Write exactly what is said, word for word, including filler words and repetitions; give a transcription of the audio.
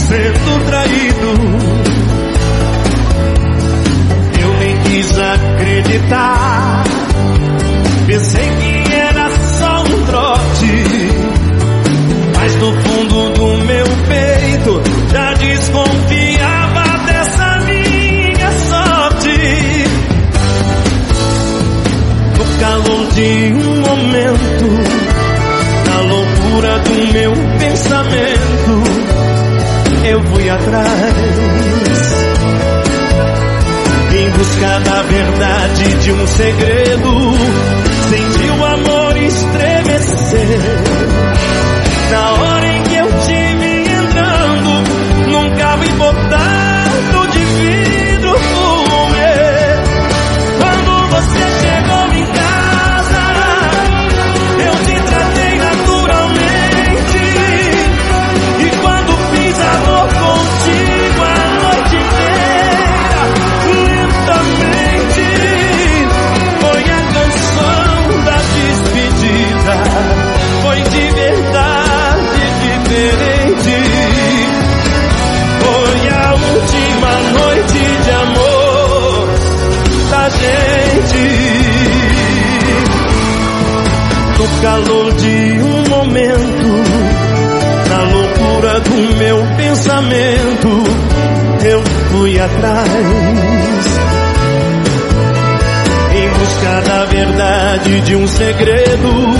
sendo traído. Eu nem quis acreditar, pensei que era só um trote, mas no fundo do meu peito já desconfiava dessa minha sorte. No calor de um momento, na loucura do meu pensamento, eu fui atrás, em busca da verdade de um segredo. Senti o amor estremecer na hora em que eu te vi entrando num carro importado de vidro fumê. Quando você chegou em casa, eu te tratei naturalmente, e quando fiz amor contigo a noite inteira, lentamente, foi a canção da despedida. Foi de verdade diferente. Foi a última noite de amor da gente. No calor de um momento, na loucura do meu pensamento, eu fui atrás, em busca da verdade de um segredo.